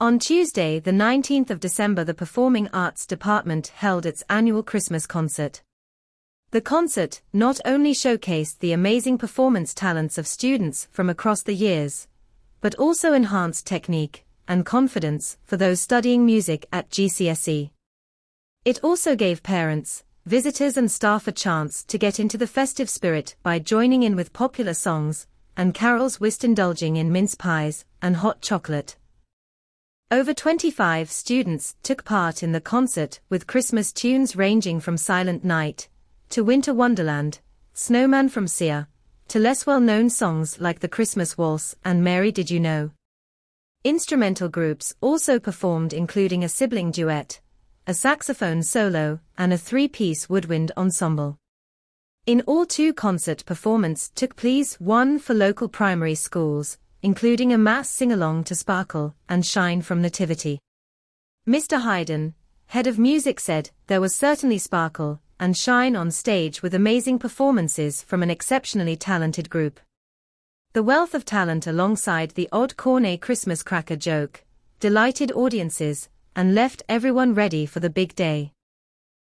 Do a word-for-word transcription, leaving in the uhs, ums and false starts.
On Tuesday, the nineteenth of December, the Performing Arts Department held its annual Christmas concert. The concert not only showcased the amazing performance talents of students from across the years, but also enhanced technique and confidence for those studying music at G C S E. It also gave parents, visitors and staff a chance to get into the festive spirit by joining in with popular songs and carols whilst indulging in mince pies and hot chocolate. Over twenty-five students took part in the concert with Christmas tunes ranging from Silent Night to Winter Wonderland, Snowman from Sia, to less well-known songs like The Christmas Waltz and Mary Did You Know. Instrumental groups also performed, including a sibling duet, a saxophone solo, and a three-piece woodwind ensemble. In all, two concert performances took place, one for local primary schools, including a mass sing-along to Sparkle and Shine from Nativity. Mister Hayden, head of music, said there was certainly sparkle and shine on stage with amazing performances from an exceptionally talented group. The wealth of talent alongside the odd cornet Christmas cracker joke delighted audiences and left everyone ready for the big day.